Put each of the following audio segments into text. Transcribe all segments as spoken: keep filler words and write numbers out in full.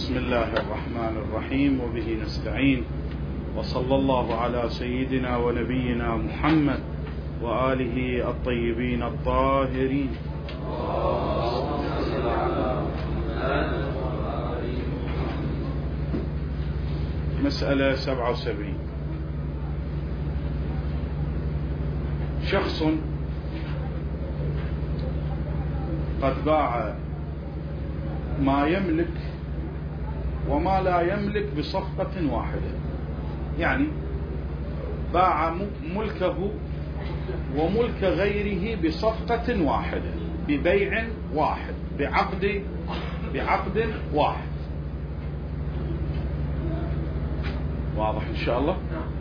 بسم الله الرحمن الرحيم وبه نستعين، وصلى الله على سيدنا ونبينا محمد وآله الطيبين الطاهرين. مسألة سبعة وسبعين. شخص قد باع ما يملك وما لا يملك بصفقة واحدة، يعني باع ملكه وملك غيره بصفقة واحدة، ببيع واحد، بعقد بعقد واحد. واضح إن شاء الله؟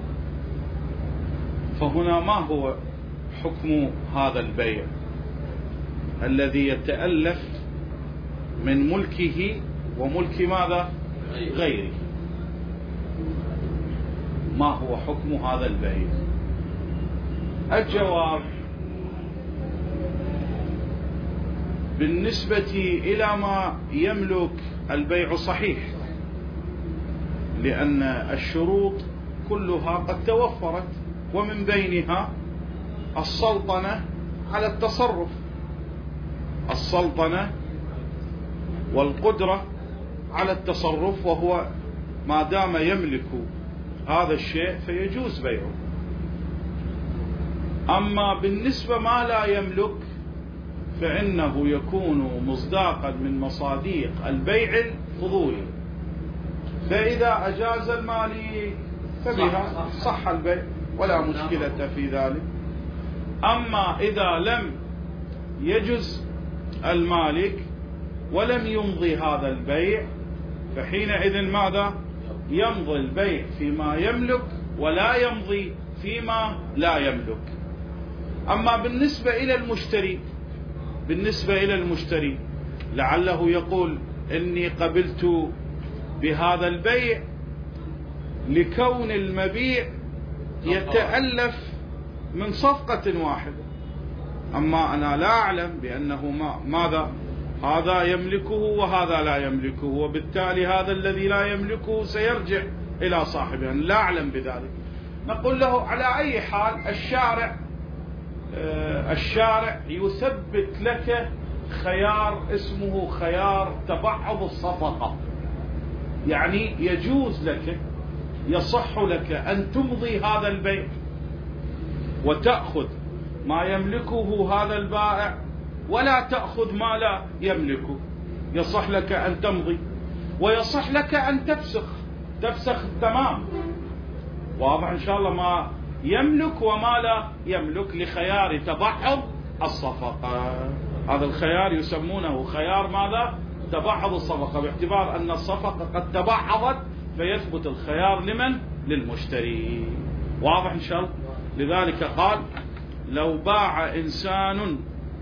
فهنا ما هو حكم هذا البيع الذي يتألف من ملكه وملك ماذا؟ غيره. ما هو حكم هذا البيع؟ الجواب: بالنسبة إلى ما يملك البيع صحيح، لأن الشروط كلها قد توفرت، ومن بينها السلطنة على التصرف، السلطنة والقدرة على التصرف، وهو ما دام يملك هذا الشيء فيجوز بيعه. أما بالنسبة ما لا يملك فإنه يكون مصداقا من مصاديق البيع الفضولي، فإذا أجاز المالك فبها صح البيع ولا مشكلة في ذلك. أما إذا لم يجز المالك ولم يمضي هذا البيع فحينئذ ماذا؟ يمضي البيع فيما يملك ولا يمضي فيما لا يملك. أما بالنسبة إلى المشتري، بالنسبة إلى المشتري لعله يقول إني قبلت بهذا البيع لكون المبيع يتألف من صفقة واحدة، أما أنا لا أعلم بأنه ما ماذا هذا يملكه وهذا لا يملكه، وبالتالي هذا الذي لا يملكه سيرجع إلى صاحبه، أنا لا أعلم بذلك. نقول له على أي حال الشارع آه الشارع يثبت لك خيار اسمه خيار تبعض الصفقة، يعني يجوز لك، يصح لك أن تمضي هذا البيع وتأخذ ما يملكه هذا البائع ولا تأخذ ما لا يملكه. يصح لك أن تمضي ويصح لك أن تفسخ، تفسخ التمام. واضح إن شاء الله؟ ما يملك وما لا يملك لخيار تبعض الصفقة. هذا الخيار يسمونه خيار ماذا؟ تبعض الصفقة، باعتبار أن الصفقة قد تبعضت فيثبت الخيار لمن؟ للمشتري. واضح إن شاء الله؟ لذلك قال: لو باع إنسان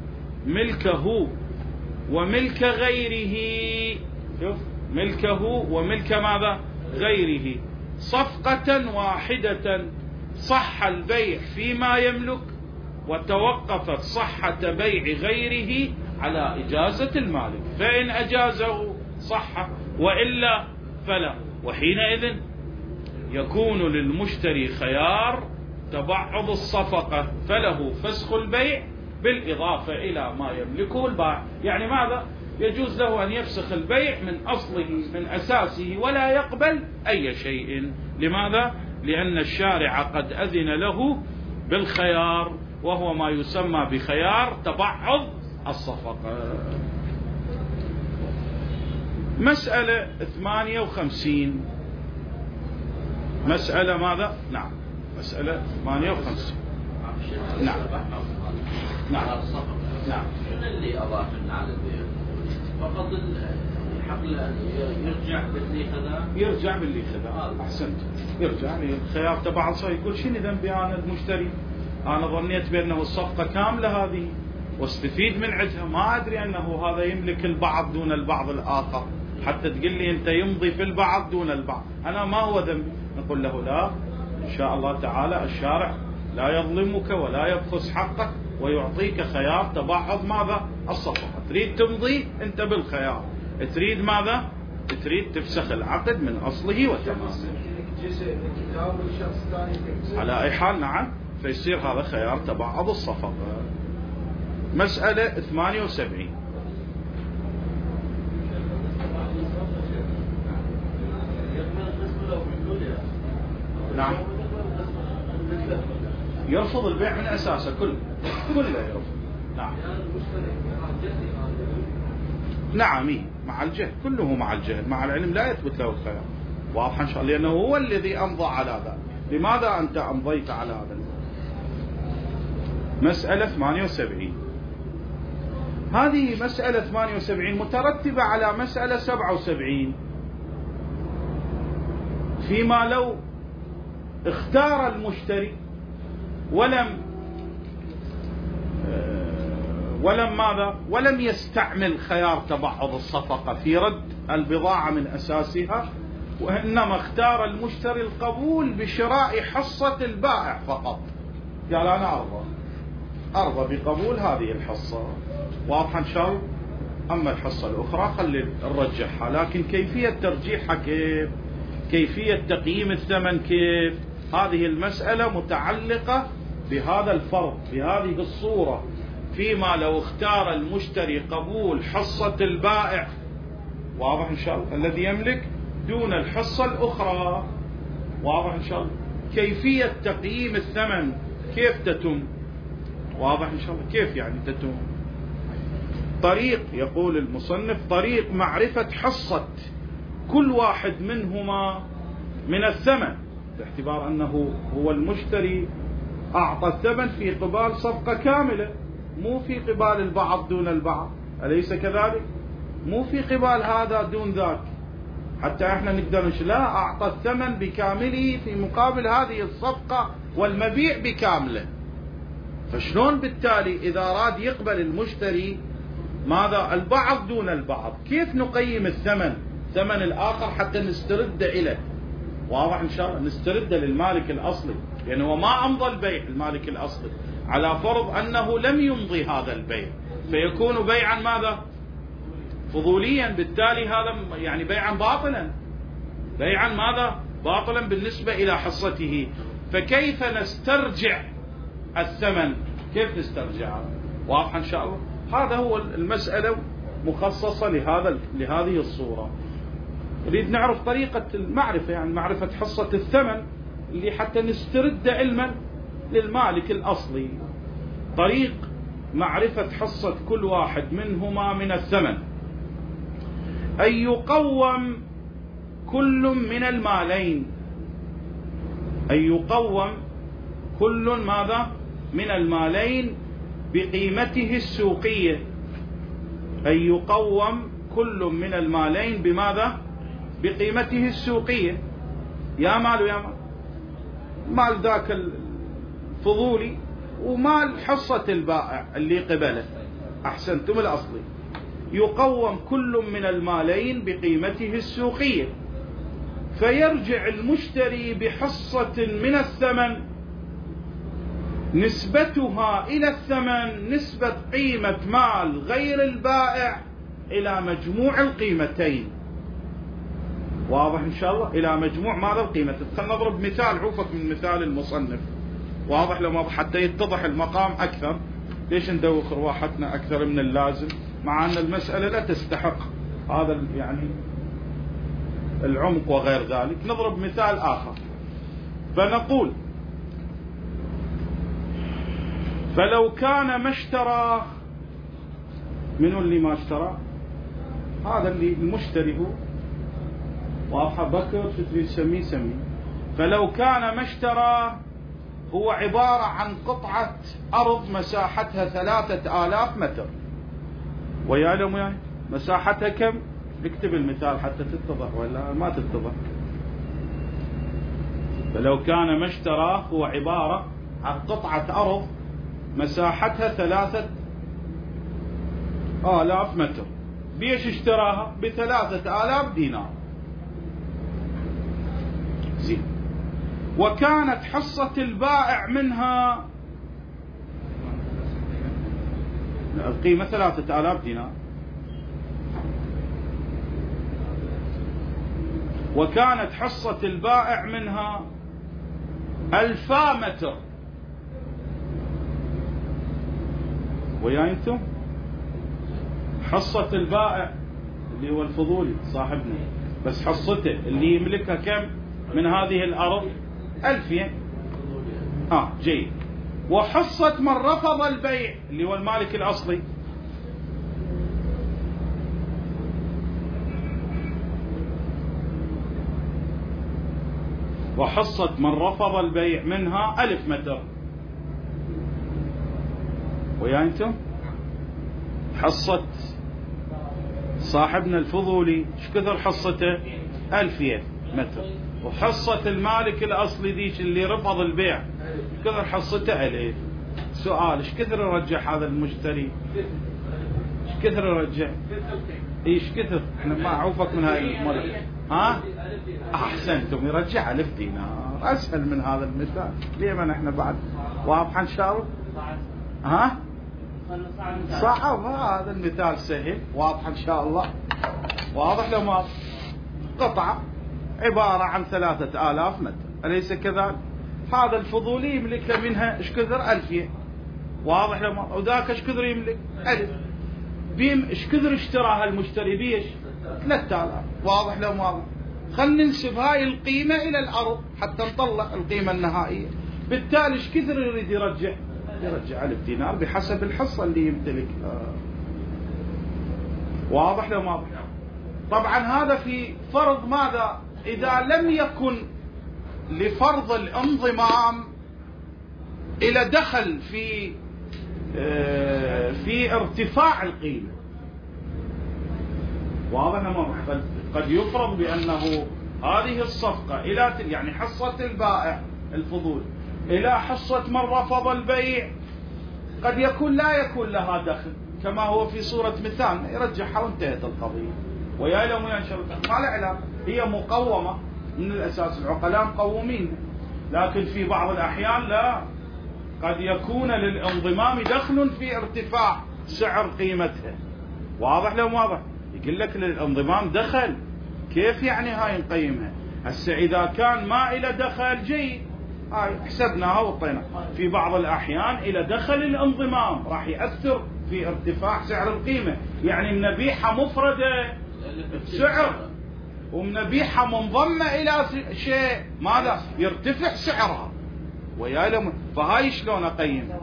ملكه وملك غيره، شوف، ملكه وملك ماذا؟ غيره، صفقة واحدة، صح البيع فيما يملك وتوقفت صحة بيع غيره على إجازة المالك، فإن أجازه صح وإلا فلا، وحينئذ يكون للمشتري خيار تبعض الصفقة، فله فسخ البيع بالإضافة إلى ما يملكه البائع. يعني ماذا؟ يجوز له أن يفسخ البيع من أصله من أساسه ولا يقبل أي شيء. لماذا؟ لأن الشارع قد أذن له بالخيار، وهو ما يسمى بخيار تبعض الصفقة. مسألة ثمانية وخمسين. مسألة ماذا؟ نعم، مسألة ثمانية وخمسين. نعم نعم نعم. من اللي أضاف لنا على البيع؟ فقط الحق أن يرجع باللي خذا، يرجع باللي خذا. أحسنت، يرجع الخيار تبع الصفقة. يقول شنو ذنبي أنا المشتري؟ أنا ظنيت بأنه الصفقة كاملة هذه واستفيد من عندها، ما أدري أنه هذا يملك البعض دون البعض الآخر، حتى تقول لي أنت يمضي في البعض دون البعض، أنا ما هو ذنبي. نقول له لا، إن شاء الله تعالى الشارع لا يظلمك ولا يبخس حقك، ويعطيك خيار تبعض ماذا؟ الصفقة. تريد تمضي أنت بالخيار، تريد ماذا؟ تريد تفسخ العقد من أصله وتمامه. على أي حال نعم، فيصير هذا خيار تبعض الصفقة. مسألة ثمانية وسبعين. نعم، يرفض البيع من أساسه كله كله يرفض. نعم نعم مع الجهل، كله مع الجهل، مع العلم لا يثبت له الخيار. واضح إن شاء الله، لأنه هو الذي أمضى على ذا. لماذا أنت أمضيت على هذا؟ مسألة ثمانية وسبعين. هذه مسألة ثمانية وسبعين مترتبة على مسألة سبعة وسبعين، فيما لو اختار المشتري ولم ولم ماذا ولم يستعمل خيار تبعض الصفقة في رد البضاعة من أساسها، وإنما اختار المشتري القبول بشراء حصة البائع فقط. قال أنا أرضى أرضى بقبول هذه الحصة. واضح إن شاء الله. أما الحصة الأخرى خلي نرجحها، لكن كيفية ترجيحها كيف، كيفية تقييم الثمن كيف، هذه المسألة متعلقة بهذا الفرض بهذه الصورة، فيما لو اختار المشتري قبول حصة البائع، واضح إن شاء الله، الذي يملك دون الحصة الأخرى. واضح إن شاء الله. كيفية تقييم الثمن كيف تتم، واضح إن شاء الله، كيف يعني تتم. طريق، يقول المصنف، طريق معرفة حصة كل واحد منهما من الثمن، باعتبار أنه هو المشتري أعطى الثمن في قبال صفقة كاملة، مو في قبال البعض دون البعض، أليس كذلك؟ مو في قبال هذا دون ذاك، حتى احنا نقدر نش لا، أعطى الثمن بكامله في مقابل هذه الصفقة والمبيع بكامله. فشلون بالتالي إذا أراد يقبل المشتري ماذا البعض دون البعض، كيف نقيم الثمن ثمن الآخر حتى نسترد إليه؟ واضح إن شاء الله، نسترد للمالك الأصلي، لأنه يعني ما أمضى البيع المالك الأصلي، على فرض أنه لم يمضي هذا البيع، فيكون بيعا ماذا فضوليا، بالتالي هذا يعني بيعا باطلا، بيعا ماذا باطلا بالنسبة إلى حصته. فكيف نسترجع الثمن، كيف نسترجعه؟ واضح إن شاء الله. هذا هو المسألة مخصصة لهذا لهذه الصورة. نريد نعرف طريقة المعرفة، يعني معرفة حصة الثمن اللي حتى نسترد علما للمالك الأصلي. طريق معرفة حصة كل واحد منهما من الثمن: أن يقوم كل من المالين، أن يقوم كل ماذا من المالين بقيمته السوقية. أن يقوم كل من المالين بماذا؟ بقيمته السوقية. يا مال ويا مال، مال ذاك الفضولي ومال حصة البائع اللي قبله، أحسنتم الأصلي. يقوم كل من المالين بقيمته السوقية، فيرجع المشتري بحصة من الثمن نسبتها إلى الثمن نسبة قيمة مال غير البائع إلى مجموع القيمتين. واضح إن شاء الله، إلى مجموع ماذا القيمة. خلنا نضرب مثال، عوفك من مثال المصنف، واضح لما حتى يتضح المقام أكثر. ليش ندوخ رواحتنا أكثر من اللازم، مع أن المسألة لا تستحق هذا يعني العمق وغير ذلك. نضرب مثال آخر، فنقول: فلو كان ما اشترى، منو اللي ما اشترى؟ هذا اللي المشتري هو، واضح بكر، شو تريد تسميه سميه. فلو كان ما اشترى هو عبارة عن قطعة أرض مساحتها ثلاثة آلاف متر، ويعلم يعني مساحتها كم؟ نكتب المثال حتى تتضح ولا ما تتضح. فلو كان ما اشترى هو عبارة عن قطعة أرض مساحتها ثلاثة آلاف متر. بيش اشتراها؟ بثلاثة آلاف دينار. زين. وكانت حصة البائع منها القيمة ثلاثة آلاف دينار. وكانت حصة البائع منها ألفا متر، ويا انتم حصة البائع اللي هو الفضولي صاحبنا، بس حصته اللي يملكها كم من هذه الأرض؟ ألفين. آه جيد. وحصة من رفض البيع اللي هو المالك الأصلي، وحصة من رفض البيع منها ألف متر، ويا انتم حصة صاحبنا الفضولي ايش كثر حصته؟ ألفين متر. وحصة المالك الأصلي ديش اللي رفض البيع ايش كثر حصته؟ ألف. سؤال، ايش كثر يرجع هذا المشتري؟ ايش كثر يرجع؟ ايش كثر؟ احنا ما اعوفك من هاي المرة. ها؟ احسنتم، يرجع ألف دينار. اسهل من هذا المثال. ليه ما احنا بعد واضحة ان شاء الله؟ ها؟ صعب. هذا المثال سهل واضح ان شاء الله. واضح لو ما قطعة عبارة عن ثلاثة آلاف متر، أليس كذلك؟ هذا الفضولي يملك منها ايش كثر؟ ألفين. واضح لو ما، وذاك ايش كثر يملك؟ ألف. بيم ايش كثر اشتراها المشتري بيش؟ ثلاثة آلاف. واضح لو ما، خلنا ننسب هاي القيمة إلى الأرض حتى نطلع القيمة النهائية. بالتالي ايش كثر يريد يرجع؟ يرجع ألف دينار بحسب الحصة اللي يمتلكها. واضح لو ما؟ طبعا هذا في فرض ماذا؟ إذا لم يكن لفرض الانضمام إلى دخل في في ارتفاع القيمة. واضح لو ما؟ قد يفرض بأنه هذه الصفقة إلى يعني حصة البائع الفضول إلى حصة من رفض البيع قد يكون لا يكون لها دخل، كما هو في صورة مثال يرجعها وانتهت القضية. ويا لو ما ينشر ما له علاقة، هي مقومة من الأساس، العقلاء مقومين، لكن في بعض الأحيان لا، قد يكون للانضمام دخل في ارتفاع سعر قيمتها. واضح لو واضح؟ يقول لك للانضمام دخل، كيف يعني هاي نقيمها؟ هسه إذا كان ما إلى دخل جيد، هاي حسبناها وطينا. في بعض الأحيان إلى دخل الانضمام راح يأثر في ارتفاع سعر القيمة، يعني منبيعها مفردة سعر ومنبيعها منضمة إلى شيء ماذا؟ يرتفع سعرها. ويا لم، فهاي شلون أقيم؟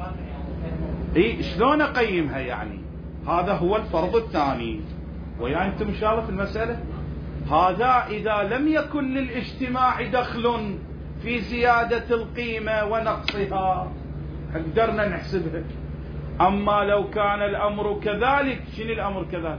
إيه شلون أقيمها يعني؟ هذا هو الفرض الثاني. ويا أنتم إن شاء الله في المسألة هذا إذا لم يكن للاجتماع دخل في زيادة القيمة ونقصها قدرنا نحسبها. أما لو كان الأمر كذلك، شنو الأمر كذلك؟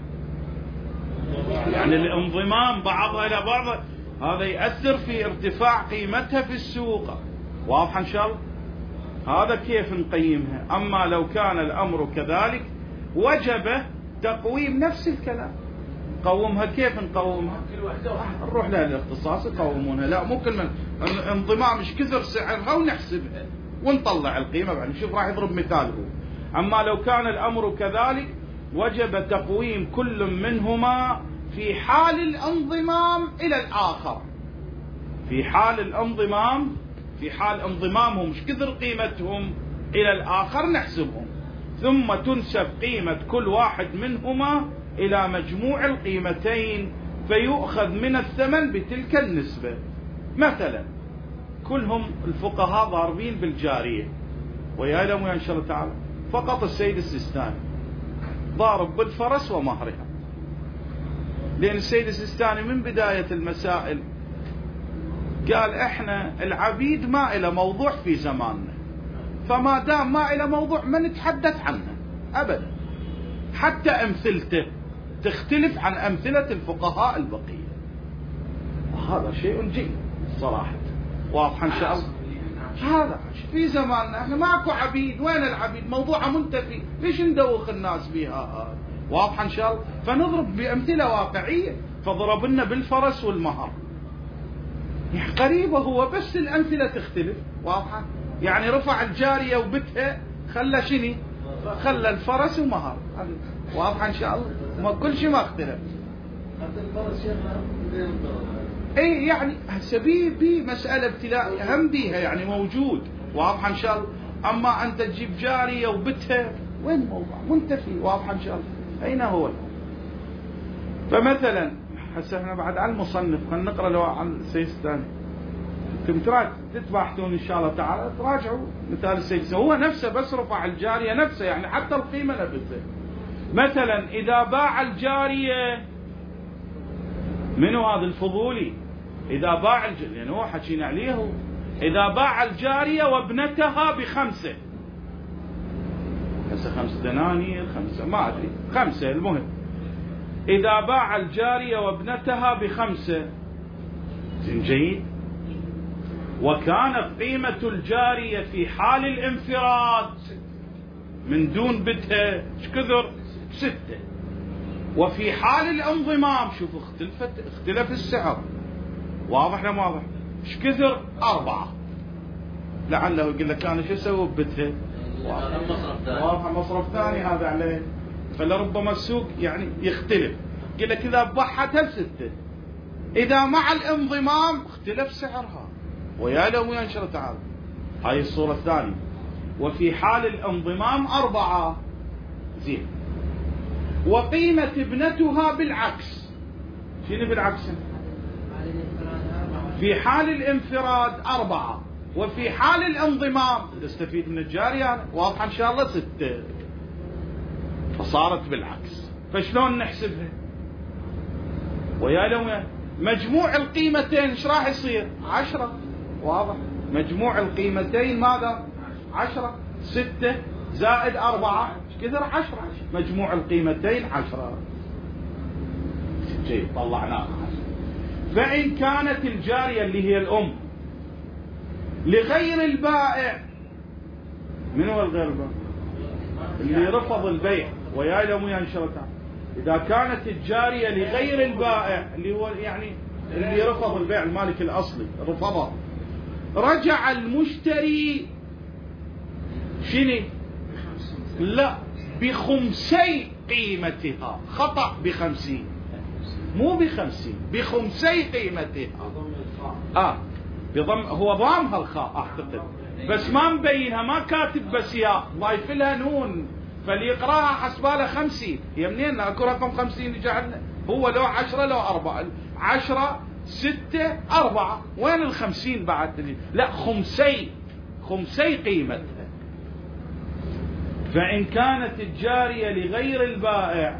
يعني الانضمام بعضها إلى بعض هذا يأثر في ارتفاع قيمتها في السوق. واضح إن شاء الله؟ هذا كيف نقيمها. أما لو كان الأمر كذلك وجب تقويم نفس الكلام. قومها كيف نقومها؟ نروح لها الاختصاص يقومونها. لا مو كل من انضمام ايش كثر سعرها ونحسبها ونطلع القيمة بعد نشوف. راح يضرب مثاله. أما لو كان الأمر كذلك وجب تقويم كل منهما في حال الانضمام إلى الآخر. في حال الانضمام، في حال انضمامهم ايش كثر قيمتهم إلى الآخر نحسبهم، ثم تنسب قيمة كل واحد منهما إلى مجموع القيمتين فيؤخذ من الثمن بتلك النسبة. مثلا كلهم الفقهاء ضاربين بالجارية، ويعلموا إن شاء الله تعالى فقط السيد السيستاني ضارب بالفرس ومهرها، لأن السيد السيستاني من بداية المسائل قال احنا العبيد ما إلى موضوع في زماننا، فما دام ما إلى موضوع ما نتحدث عنه أبدا، حتى أمثلته تختلف عن أمثلة الفقهاء البقية. وهذا شيء جيد صراحة. واضح إن شاء الله؟ هذا في زماننا احنا ماكو عبيد، وين العبيد؟ موضوعها منتفي، ليش ندوخ الناس بها؟ واضح إن شاء الله؟ فنضرب بأمثلة واقعية. فضربنا بالفرس والمهر، يعني قريبة هو بس الأمثلة تختلف. واضحة؟ يعني رفع الجارية وبتها خلى شني؟ خلى الفرس ومهر. واضح إن شاء الله؟ ما كل شيء ما اختلف. اي يعني هسه بي بي مسألة ابتلاء هم بيها يعني موجود واضحة ان شاء الله. اما انت تجيب جارية وبتها وين الموضوع منتفي واضحة ان شاء الله. اين هو؟ فمثلا هسه احنا بعد على المصنف خلينا نقرا له عن السيستاني. انتم تتباحثون ان شاء الله تعالى تراجعوا مثال السيستاني هو نفسه بس رفع الجارية نفسه يعني حتى القيمة نفسها. مثلا اذا باع الجارية منو هذا الفضولي اذا باع الجارية يعني هو حكينا عليه اذا باع الجارية وابنتها بخمسة هسه خمس دنانير خمسة ما ادري خمسة المهم اذا باع الجارية وابنتها بخمسة زين جيد وكانت قيمة الجارية في حال الانفراد من دون بتها ايش كثر ستة وفي حال الانضمام شوف اختلفت اختلف السعر واضح لا واضح ايش كثر أربعة لعله يقول لك انا شو اسوي ببتها واضح مصرف ثاني هذا عليه فلربما السوق يعني يختلف يقول لك اذا بحتها ستة اذا مع الانضمام اختلف سعرها ويا لو ويا ان شاء الله تعالى. هاي الصورة الثانية وفي حال الانضمام أربعة زين وقيمة ابنتها بالعكس شنو بالعكس في حال الانفراد أربعة وفي حال الانضمام تستفيد من الجارية واضحة إن شاء الله ستة فصارت بالعكس. فشلون نحسبها ويا لو مجموع القيمتين ايش راح يصير عشرة واضح مجموع القيمتين ماذا عشرة ستة زائد أربعة كثر عشرة مجموع القيمتين عشرة شيء طلعناه. فإن كانت الجارية اللي هي الأم لغير البائع من هو الغير البائع اللي رفض البيع ويا لهم ويا ان شاء الله تعالى إذا كانت الجارية لغير البائع اللي هو يعني اللي رفض البيع المالك الأصلي رفضه رجع المشتري شنو لا بخمسي قيمتها خطأ بخمسين مو بخمسين بخمسي قيمتها آه بضم هو ضامها الخاء أعتقد بس ما مبينها ما كاتب بس يا ضايف لها نون فليقراها حسباله خمسين هي منين اكو رقم خمسين يجعلنا هو لو عشرة لو أربعة عشرة ستة أربعة وين الخمسين بعد لا خمسي خمسي قيمتها. فإن كانت الجارية لغير البائع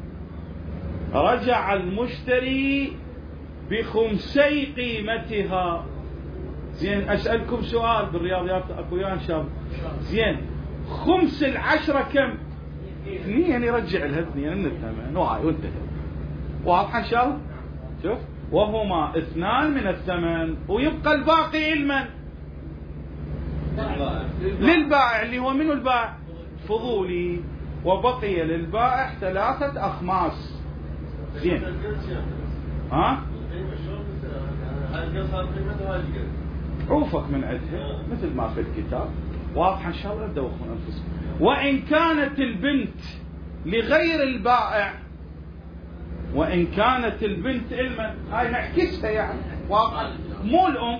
رجع المشتري بخمسي قيمتها. زين أسألكم سؤال بالرياضيات أخويا شاب زين خمس العشرة كم اثنين يرجع لها اثنين من الثمن وهاي وانتهى واضحة ان شاء الله. شوف وهما اثنان من الثمن ويبقى الباقي لمن للبائع اللي هو منو البائع فضولي وبقي للبائع ثلاثة أخماس. زين ها عوفك من عندها مثل ما في الكتاب واضحة إن شاء الله لا تدوخون أنفسكم. وإن كانت البنت لغير البائع وإن كانت البنت علما هاي نعكسها يعني واضحة مو الأم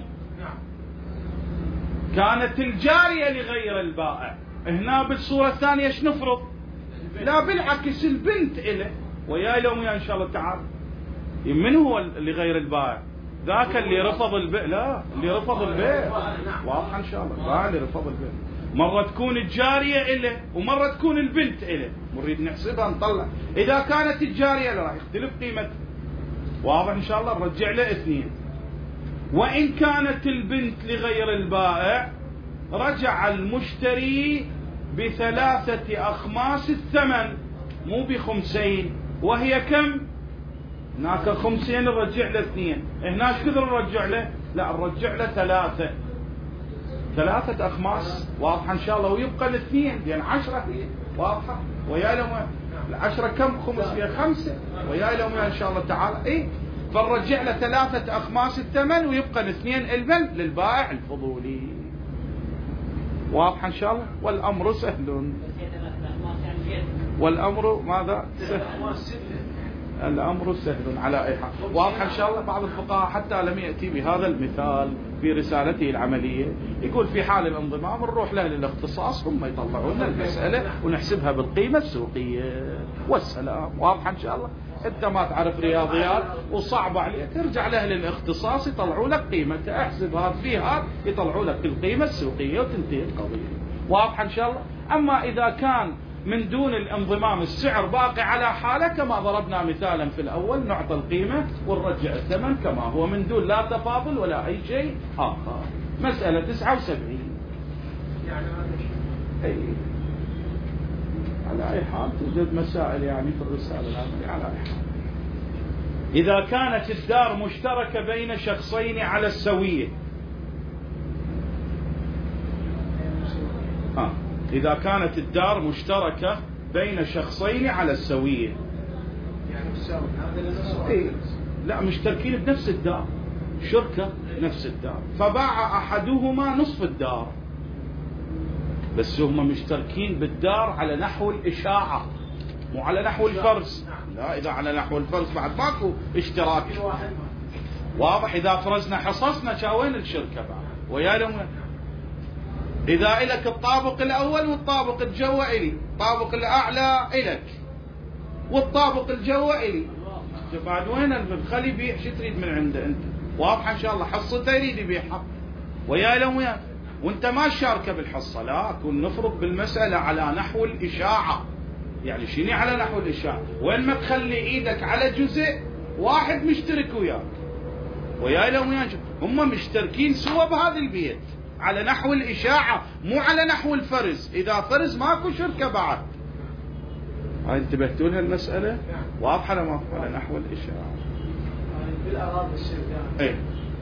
كانت الجارية لغير البائع هنا بالصورة الثانية ايش نفرض لا بالعكس البنت إله ويا لهم يا إن شاء الله تعالى. من هو لغير البائع ذاك اللي رفض البيع لا اللي رفض البيع واضح ان شاء الله لا اللي رفض البيع مرة تكون الجارية إله ومرة تكون البنت إله نريد نحسبها نطلع إذا كانت الجارية راح يختلف قيمتها واضح إن شاء الله نرجع له اثنين. وإن كانت البنت لغير البائع رجع المشتري بثلاثة أخماس الثمن مو بخمسين وهي كم هناك خمسين نرجع له اثنين هناك كثر نرجع له لا نرجع له ثلاثة ثلاثة أخماس واضحة إن شاء الله ويبقى الاثنين لأن عشرة هي واضحة ويا لهم العشرة كم خمس فيها خمسة ويا لهم إن شاء الله تعالى إيه فنرجع له ثلاثة أخماس الثمن ويبقى الاثنين المن للبائع الفضولي واضحة إن شاء الله. والأمر سهل والأمر ماذا سهل الأمر سهل على أي حال. واضح إن شاء الله. بعض الفقهاء حتى لم يأتي بهذا المثال في رسالته العملية، يقول في حال الانضمام نروح لأهل الاختصاص هم يطلعون المسألة ونحسبها بالقيمة السوقية والسلام. واضح إن شاء الله. أنت ما تعرف رياضيات وصعب عليك، ترجع لأهل الاختصاص يطلعوا لك قيمتها، احسب هذا في هذا يطلعوا لك القيمة السوقية وتنتهي القضية. واضح إن شاء الله. أما إذا كان من دون الانضمام السعر باقي على حاله كما ضربنا مثالا في الأول، نعطى القيمة ونرجع الثمن كما هو من دون لا تفاضل ولا أي شيء آخر. مسألة تسعة وسبعين. يعني أي على أي حال توجد مسائل يعني في الرسالة العملية على أي حال. إذا كانت الدار مشتركة بين شخصين على السوية، ها إذا كانت الدار مشتركة بين شخصين على السوية، يعني إيه؟ لا مشتركين بنفس الدار، شركة نفس الدار، فباع أحدهما نصف الدار، بس هم مشتركين بالدار على نحو الإشاعة مو على نحو الفرز. لا إذا على نحو الفرز بعد ماكو اشتراك. واضح. إذا فرزنا حصصنا شاوين الشركة بعد ويا لهم. إذا إلك الطابق الأول والطابق الجوا إلي، الطابق الأعلى إلك والطابق الجوا إلي، بعد وين الخلي يبيع؟ شو تريد من عنده أنت؟ واضح إن شاء الله. حصته يريد يبيعها ويا لهم ويا، وأنت ما شاركه بالحصة. لا كن نفرض بالمسألة على نحو الإشاعة. يعني شيني على نحو الإشاعة؟ وين ما تخلي إيدك على جزء واحد مشترك وياك ويا لهم ويا، هم مشتركين سوا بهذا البيت على نحو الإشاعة مو على نحو الفرز. إذا فرز ماكو شركة بعد. هاي انتبهتوا لها المسألة؟ واضحة ولا ما على نحو الإشاعة؟ بالأراضي الشركة. إيه.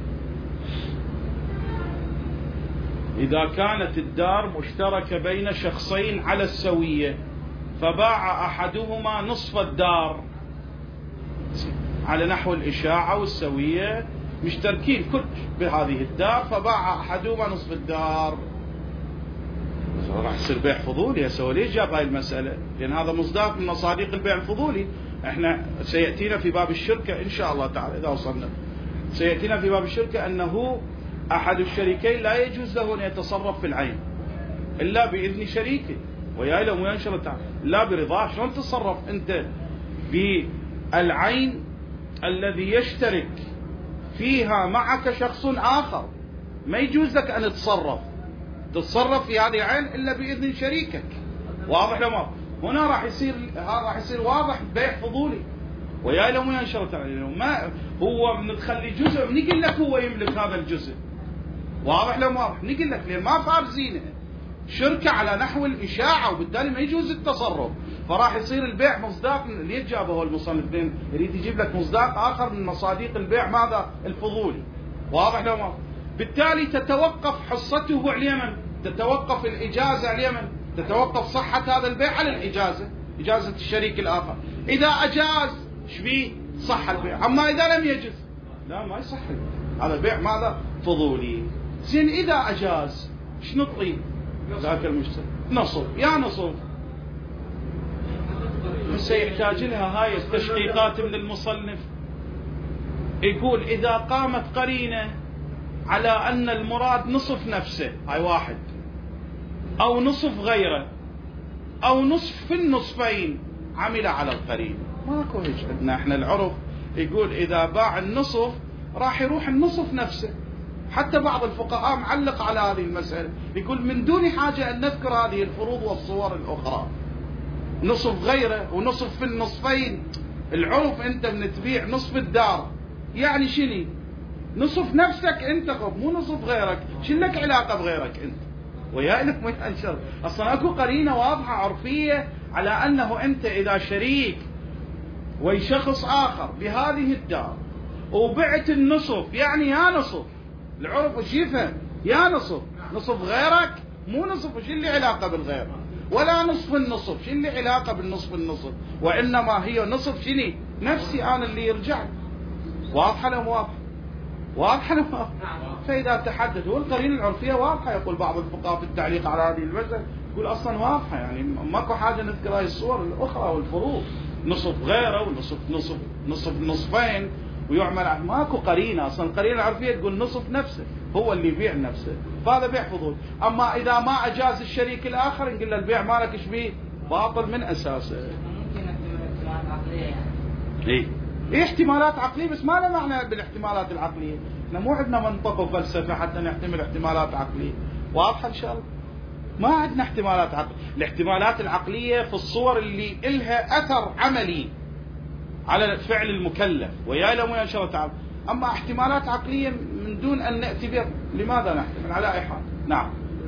إذا كانت الدار مشتركة بين شخصين على السوية فباع أحدهما نصف الدار على نحو الإشاعة والسوية، مشتركين كل بهذه الدار، فباع أحدهما نصف الدار. راح يصير بيع فضولي. هسه ليش جاب هاي المسألة؟ لأن هذا مصداق من مصادق البيع الفضولي. احنا سيأتينا في باب الشركة إن شاء الله تعالى إذا وصلنا، سيأتينا في باب الشركة أنه أحد الشريكين لا يجوز له أن يتصرف في العين إلا بإذن شريكه ويا له وينشر تعالى لا برضاه. شلون تتصرف أنت بالعين الذي يشترك فيها معك شخص آخر؟ ما يجوز لك أن تتصرف تتصرف في هذه العين إلا بإذن شريكك. واضح لما هنا راح يصير هذا راح يصير واضح بيع فضولي ويا له وينشر تعالى. ما هو بنخلي جزء بنقول لك هو يملك هذا الجزء. واضح لما واضح نقول لك لأن ما فارزينه شركة على نحو الإشاعة وبالتالي ما يجوز التصرف، فراح يصير البيع مصداق. ليش جابه المصنف؟ يريد يجيب لك مصداق آخر من مصادق البيع ماذا؟ الفضولي. واضح لما بالتالي تتوقف حصته على اليمن، تتوقف الإجازة على اليمن، تتوقف صحة هذا البيع على الإجازة، إجازة الشريك الآخر. إذا أجاز شبيه صح البيع، أما إذا لم يجز لا ما يصح. هذا بيع ماذا؟ فضولي. زين إذا أجاز ايش نطي ذاك المشتري؟ نصف يا نصف. هسه يحتاج لها هاي التشقيقات من المصنف. يقول إذا قامت قرينة على أن المراد نصف نفسه، هاي واحد، أو نصف غيره، أو نصف في النصفين، عمل على القرين. ماكو هيك عندنا احنا العرف يقول إذا باع النصف راح يروح النصف نفسه. حتى بعض الفقهاء معلق على هذه المسألة، يقول من دون حاجة أن نذكر هذه الفروض والصور الأخرى، نصف غيره ونصف في النصفين. العرف أنت من تبيع نصف الدار يعني شني؟ نصف نفسك أنت خب، مو نصف غيرك. شو لك علاقة بغيرك أنت؟ ويا لك ما ينشر. أصلا أكو قرينة واضحة عرفية على أنه أنت إذا شريك وي شخص آخر بهذه الدار وبعت النصف يعني يا نصف، العرف وش يفهم؟ يا نصف، نصف غيرك مو نصف. وش اللي علاقة بالغير؟ ولا نصف النصف، شو اللي علاقة بالنصف النصف؟ وإنما هي نصف شني؟ نفسي أنا اللي يرجع. واضحة لهم واضحة؟ واضحة لهم واضحة؟ فإذا تحدث والقرينة العرفية واضحة. يقول بعض الفقهاء في التعليق على هذه المسألة يقول أصلا واضحة، يعني ماكو حاجة نذكر هذه الصور الأخرى والفروض. نصف غيره ونصف نصف نصف نصفين ويعمل. ماكو قرينه اصلا، القرينه العرفيه تقول نصف نفسه هو اللي يبيع نفسه، فهذا بيع فضول. اما اذا ما اجاز الشريك الاخر نقول له البيع مالك ايش بيه؟ باطل من اساسه. ممكن احتمالات عقليه يعني. ايه ايه احتمالات عقليه، بس ما له معنى بالاحتمالات العقليه، احنا مو عندنا منطق وفلسفه حتى نحتمل احتمالات عقليه. واضحه ان شاء الله؟ ما عندنا احتمالات عقليه، الاحتمالات العقليه في الصور اللي إلها اثر عملي على فعل المكلف ويا لم ان شاء الله تعالى. اما احتمالات عقليه من دون ان ناتي بها، لماذا نحتمل على اي حال؟ نعم.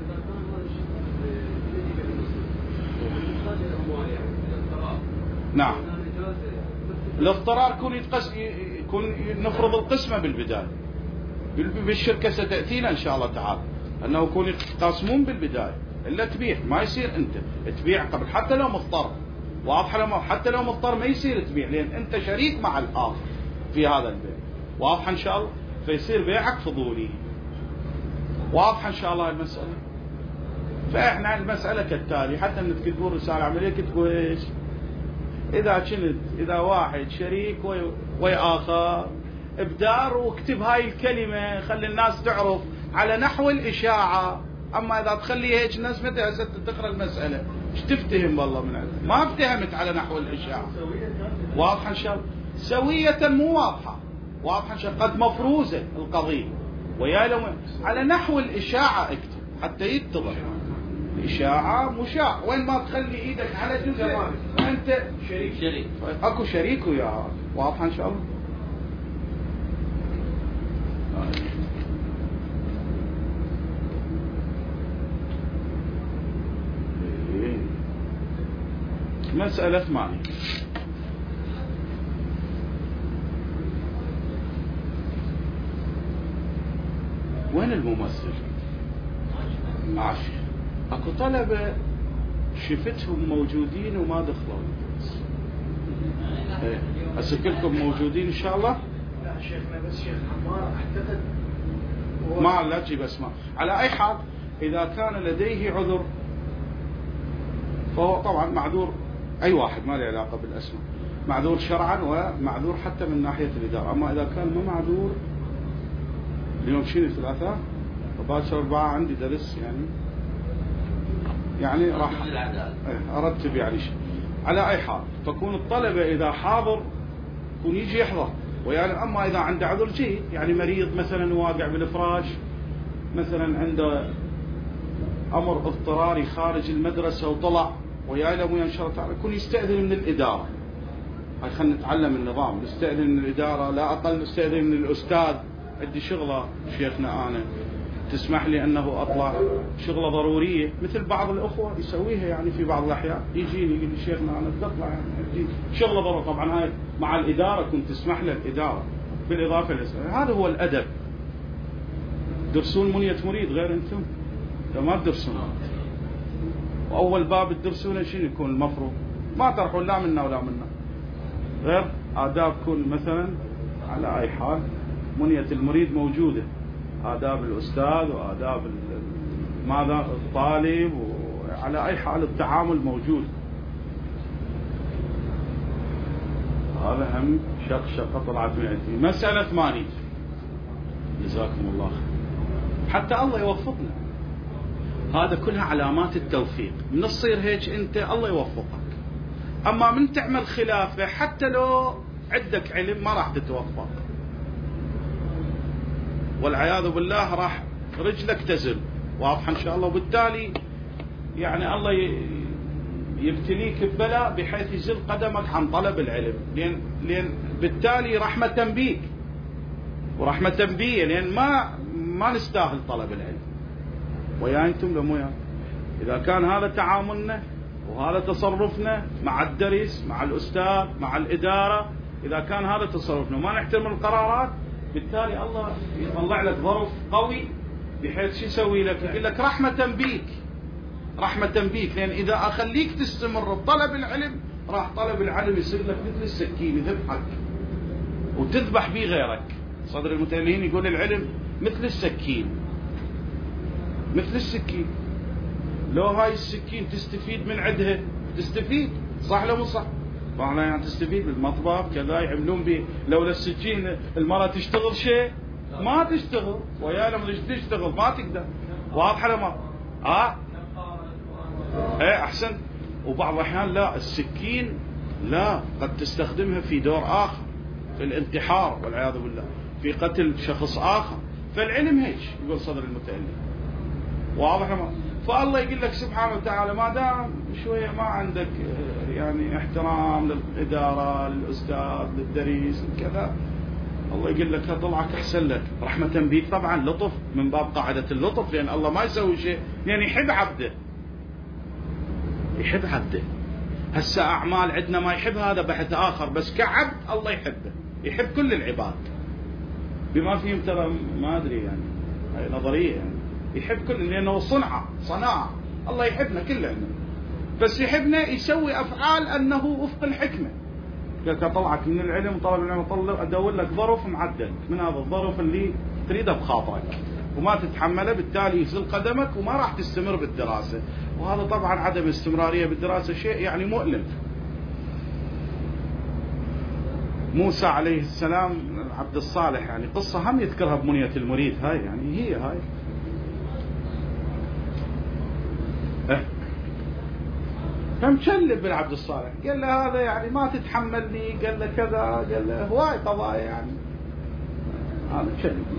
نعم. الاضطرار يكون يتقس يكون نفرض القسمه بالبدايه. بالشركه ستاتينا ان شاء الله تعالى انه يكون يتقاسمون بالبدايه، الا تبيع ما يصير انت تبيع قبل حتى لو مضطر. واضحه؟ لو حتى لو مضطر ما يصير تبيع، لان انت شريك مع الاخر في هذا البيع. واضحه ان شاء الله؟ فيصير بيعك فضولي. واضحه ان شاء الله المساله؟ فاحنا المساله كالتالي، حتى انك تكتبون رساله عمليه كتبوا ايش؟ اذا كنت اذا واحد شريك ويا اخر ابدار، واكتب هاي الكلمه خلي الناس تعرف على نحو الاشاعه. اما اذا تخلي هيك الناس متى تقرا المساله ايش تفتهم؟ والله من عندك ما افتهمت على نحو الاشاعه. واضحه ان شاء الله؟ سويه مو واضحه. واضحه ان شاء الله؟ قد مفروزه القضيه ويا لو على نحو الاشاعه اكتب حتى يتضح. الاشاعه مشاع، وين ما تخلي ايدك على جزء انت شريك. شريك اكو شريك وياه. واضحه ان شاء الله؟ مسألة ثمانية. وين الممثل؟ عاشر. اكو طلبة شفتهم موجودين وما دخلوا. ايه هسه كلكم موجودين ان شاء الله؟ لا شيخنا بس شيخ عمار اعتقد ما لا تجيب اسماء. على اي حال اذا كان لديه عذر فهو طبعا معذور، اي واحد ما له علاقه بالاسماء، معذور شرعا ومعذور حتى من ناحيه الاداره. اما اذا كان ما معذور، اليوم شنو الثلاثاء؟ وباكر اربعه عندي درس يعني يعني راح ارتب يعني شيء. على اي حال تكون الطلبه اذا حاضر يكون يجي يحضر ويعني. اما اذا عنده عذر جي يعني مريض مثلا واقع بالفراش مثلا، عنده امر اضطراري خارج المدرسه وطلع ويا له ان شاء الله تعالى، يكون يستاذن من الاداره. هاي خلينا نتعلم النظام، نستاذن من الاداره، لا اقل نستاذن من الاستاذ. عندي شغله شيخنا انا تسمح لي انه اطلع شغله ضروريه مثل بعض الاخوه يسويها يعني في بعض الاحيان، يجيني يقول لي شيخنا انا بدي اطلع يعني شغله ضروريه. طبعا هاي مع الاداره كنت تسمح له الاداره، بالاضافه للاسئله. هذا هو الادب. درسون منيه مريد غير انتم ما تدرسون. واول باب تدرسونه شنو يكون المفروض؟ ما تروحون لا منا ولا منا، غير آدابكم مثلا. على أي حال منية المريد موجودة، آداب الأستاذ وآداب ماذا الطالب، وعلى أي حال التعامل موجود. هذا هم شقشقة طلعت من عندي. مسألة ثمانية. جزاكم الله خير. حتى الله يوفقنا. هذا كلها علامات التوفيق. من تصير هيك أنت الله يوفقك. أما من تعمل خلافه حتى لو عندك علم ما راح تتوفق، والعياذ بالله راح رجلك تزل. واضح إن شاء الله؟ وبالتالي يعني الله يبتليك ببلاء بحيث يزل قدمك عن طلب العلم، لأن لأن بالتالي رحمة بيك ورحمة بي، لأن ما ما نستاهل طلب العلم. ويا أنتم لمو يا إذا كان هذا تعاملنا وهذا تصرفنا مع الدرس مع الأستاذ مع الإدارة، إذا كان هذا تصرفنا وما نحترم القرارات، بالتالي الله يطلع لك ظرف قوي بحيث شو يسوي لك؟ يقول لك رحمة بيك، رحمة بيك. لأن إذا أخليك تستمر بطلب العلم راح طلب العلم يصير لك مثل السكين يذبحك وتذبح به غيرك. صدر المتألهين يقول العلم مثل السكين، مثل السكين. لو هاي السكين تستفيد من عندها تستفيد، صح لو مو صح؟ طبعا يعني تستفيد بالمطبخ كذا يعملون به. لولا السكين المرأة تشتغل شيء ما تشتغل، ويا لما تشتغل ما تقدر. واضحة لما اه ايه احسن. وبعض الاحيان لا، السكين لا قد تستخدمها في دور اخر، في الانتحار والعياذ بالله، في قتل شخص اخر. فالعلم هيك يقول صدر المتألم. واضح لما. فالله يقول لك سبحانه وتعالى ما دام شويه ما عندك يعني احترام للاداره، للاستاذ، للدريس كذا، الله يقول لك طلعك احسن لك رحمه بيك. طبعا لطف من باب قاعده اللطف، لان الله ما يسوي شيء يعني يحب عبده، يحب عبده. هسه اعمال عندنا ما يحب، هذا بحث اخر، بس كعبد الله يحبه، يحب كل العباد بما فيهم ترى ما ادري يعني هاي نظريه يعني. يحب كل، لانه صنعه صناعه. الله يحبنا كلنا، بس يحبنا يسوي افعال انه وفق الحكمه. قلت طلعك من العلم، طلب العلم، طلب ادور لك ظرف معدل من هذا الظرف اللي تريده بخاطرك وما تتحمله، بالتالي يزل قدمك وما راح تستمر بالدراسه. وهذا طبعا عدم الاستمراريه بالدراسه شيء يعني مؤلم. موسى عليه السلام عبد الصالح يعني قصه هم يذكرها بمنيه المريد، هاي يعني هي هاي اه فمشلب بالعبد الصالح، قال له هذا يعني ما تتحملني، قال له كذا، قال له هواي قضايا يعني هذا شلبني.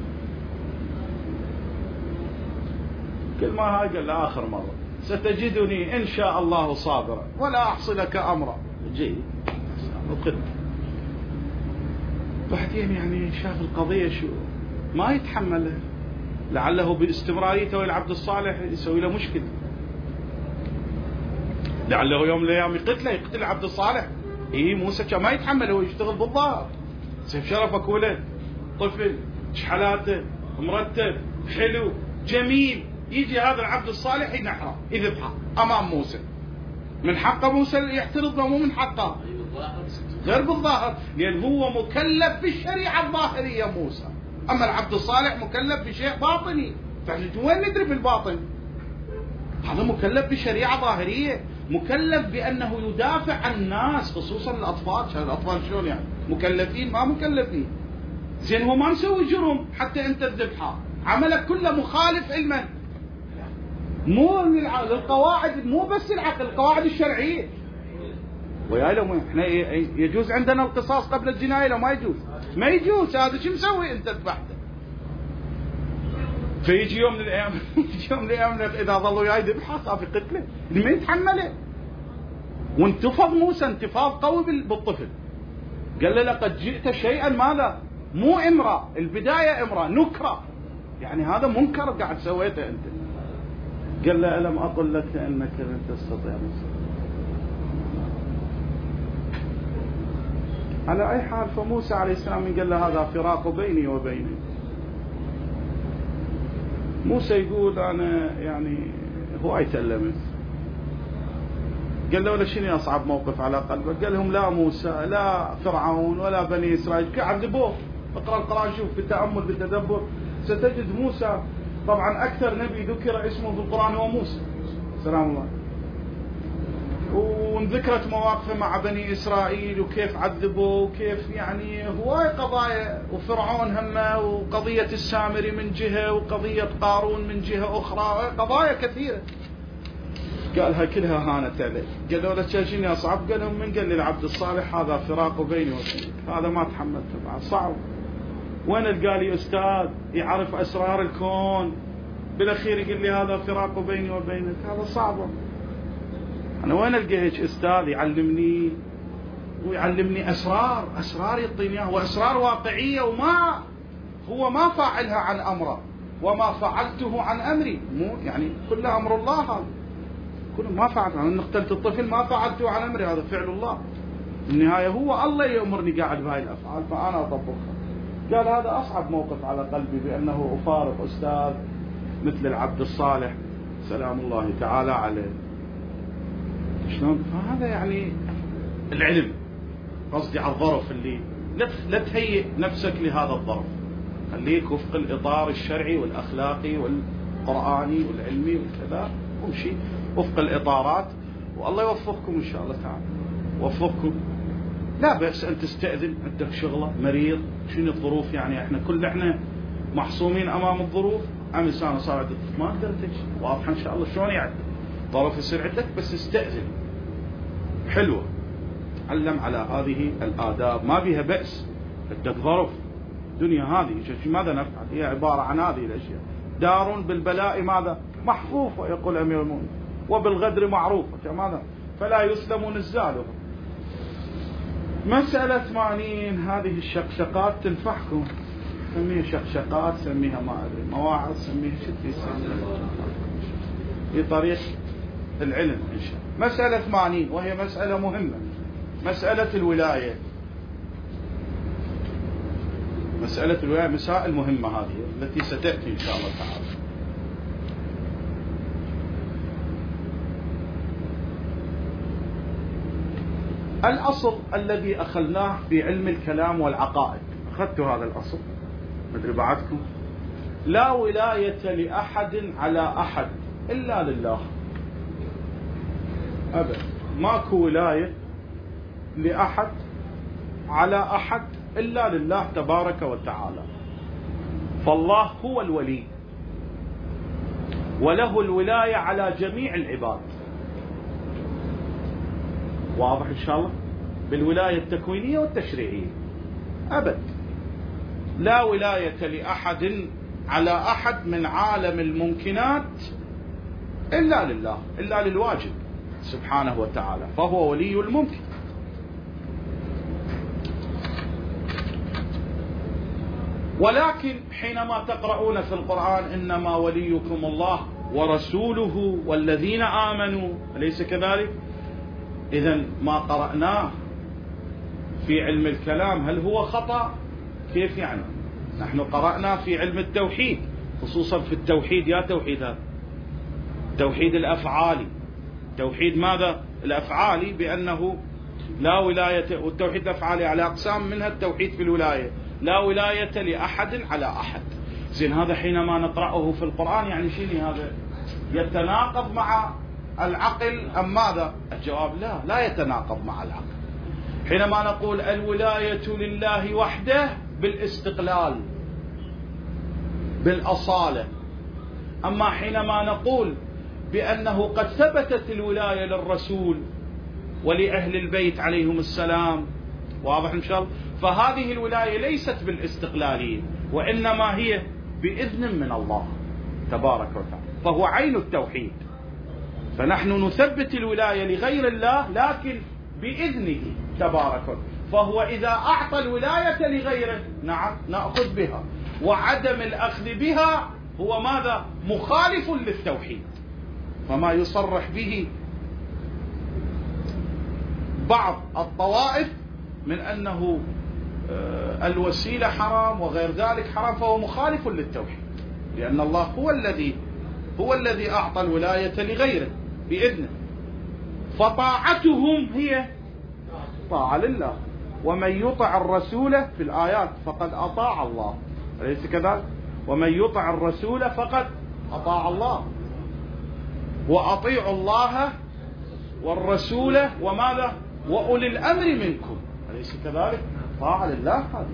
كل ما هاي قال له آخر مرة ستجدني إن شاء الله صابرا ولا أحصي لك أمرا. جيد وقد بعدين يعني شاف القضية شو ما يتحمل، لعله باستمراريته والعبد الصالح يسوي له مشكلة، لعله يوم من الايام يقتله، يقتل عبد الصالح. اي موسى كان ما يتحمل، هو يشتغل بالظاهر، سيف شرفك ولد طفل شحلاته مرتب حلو جميل، يجي هذا العبد الصالح ينحره يذبحه امام موسى. من حقه موسى يعترض، مو من حقه غير بالظاهر، لان هو مكلف بالشريعه الظاهريه موسى، اما العبد الصالح مكلف بشيء باطني. وين ندري بالباطن؟ هذا مكلف بشريعه ظاهريه، مكلف بأنه يدافع عن الناس خصوصا الأطفال. شان الأطفال شلون يعني مكلفين؟ ما مكلفين. زين هو ما مسوي جرم حتى أنت تذبحه، عملك كله مخالف علما، مو للقواعد، مو بس العقل، القواعد الشرعية. ويا لو احنا يجوز عندنا القصاص قبل الجناية؟ لو ما يجوز، ما يجوز. هذا شو مسوي أنت ذبحته؟ فيجي يوم من الايام يجي يوم من الايام اذا ظلوا وياي ذبحه صافي قتله، ما يتحمله. وانتفض موسى انتفاض قوي بالطفل، قال له لقد جئت شيئا ما لا، مو امرأة، البداية امرأة نكرة، يعني هذا منكر قاعد سويته انت. قال له ألم أقل لك أنك لن تستطيع موسى. على أي حال فموسى عليه السلام قال له هذا فراق بيني وبينك. موسى يقول أنا يعني هو تألمت. قال له ولا شنو أصعب موقف على قلبك؟ قال لهم لا موسى لا فرعون ولا بني إسرائيل، عذبوه. اقرأ القرآن شوف بالتأمل بالتدبر ستجد موسى طبعا أكثر نبي ذكر اسمه في القرآن هو موسى سلام الله، وذكرت مواقفه مع بني إسرائيل وكيف عذبوه وكيف يعني هواي قضايا، وفرعون همه، وقضية السامري من جهة وقضية قارون من جهة أخرى، قضايا كثيرة قالها كلها هانت عليه. قالوا له تشاجيني أصعب؟ قال لهم من قال لي العبد الصالح هذا فراق بيني وبينك، هذا ما تحملته بعد صعب. وين القى لي أستاذ يعرف أسرار الكون بالأخير يقول لي هذا فراق بيني وبينك؟ هذا صعب. أنا وين ألقى هيك أستاذ يعلمني ويعلمني أسرار أسرار يعطيني إياها، وأسرار واقعية، وما هو ما فاعلها عن أمره وما فعلته عن أمري، مو يعني كل أمر الله، هذا كله ما فعلت. أنا قتلت الطفل ما فعلته عن أمري، هذا فعل الله. النهاية هو الله يأمرني قاعد بهاي الأفعال فأنا أطبقها. قال هذا أصعب موقف على قلبي بأنه أفارق أستاذ مثل العبد الصالح سلام الله تعالى عليه. شلون؟ فهذا يعني العلم، قصدي على الظرف اللي لا تهيئ نفسك لهذا الظرف، خليك وفق الإطار الشرعي والأخلاقي والقرآني والعلمي والكذا، وامشي وفق الإطارات، والله يوفقكم إن شاء الله تعالى. وفقكم، لا بأس أن تستأذن، عندك شغلة، مريض، شنو الظروف يعني، احنا كل احنا محصومين أمام الظروف. عم إنسان صار عندك ما تقدر تجي، واضحة إن شاء الله شلون يعني طرف يصير عندك، بس استأذن حلوة، علم على هذه الآداب ما بها بأس. عندك ظرف، دنيا هذه ماذا نفعل؟ هي عبارة عن هذه الأشياء. دار بالبلاء ماذا محفوفة يقول أمير المؤمنين، وبالغدر معروفة ماذا فلا يسلم نزاله. مسألة ثمانين هذه الشقشقات تنفعكم، سميها شقشقات، سميها ما أدري مواعظ، سميها شتي، في طريق العلم إن شاء الله. مسألة ثمانين وهي مسألة مهمة، مسألة الولاية. مسألة الولاية مسائل مهمة هذه التي ستأتي إن شاء الله تعالى. الأصل الذي أخذناه في علم الكلام والعقائد، أخذت هذا الأصل مدري بعدكم، لا ولاية لأحد على أحد إلا لله. أبدا ماكو ولاية لأحد على أحد إلا لله تبارك وتعالى. فالله هو الولي وله الولاية على جميع العباد، واضح إن شاء الله، بالولاية التكوينية والتشريعية. أبد لا ولاية لأحد على أحد من عالم الممكنات إلا لله، إلا للواجب سبحانه وتعالى، فهو ولي الممكن. ولكن حينما تقرؤون في القرآن إنما وليكم الله ورسوله والذين آمنوا، أليس كذلك؟ إذن ما قرأناه في علم الكلام هل هو خطأ؟ كيف يعني؟ نحن قرأنا في علم التوحيد، خصوصا في التوحيد، يا توحيد هذا توحيد الأفعالي، توحيد ماذا؟ الأفعالي، بأنه لا ولاية، والتوحيد الأفعالي على أقسام، منها التوحيد في الولاية، لا ولاية لأحد على أحد. زين هذا حينما نقرأه في القرآن يعني شيني هذا؟ يتناقض مع العقل أم ماذا؟ الجواب لا، لا يتناقض مع العقل. حينما نقول الولاية لله وحده بالاستقلال بالأصالة، أما حينما نقول بأنه قد ثبتت الولاية للرسول ولأهل البيت عليهم السلام، واضح إن شاء الله، فهذه الولاية ليست بالاستقلالية، وإنما هي بإذن من الله تبارك وتعالى، فهو عين التوحيد. فنحن نثبت الولاية لغير الله لكن بإذنه تبارك وتعالى، فهو إذا أعطى الولاية لغيره نعم نأخذ بها، وعدم الأخذ بها هو ماذا؟ مخالف للتوحيد. فما يصرح به بعض الطوائف من أنه الوسيلة حرام وغير ذلك حرام، فهو مخالف للتوحيد، لأن الله هو الذي هو الذي أعطى الولاية لغيره بإذنه، فطاعتهم هي طاعة لله. ومن يطع الرسول في الآيات فقد أطاع الله، أليس كذلك؟ ومن يطع الرسول فقد أطاع الله، وأطيعوا الله والرسول وماذا؟ وأولي الأمر منكم، أليس كذلك؟ طاعة لله هذه.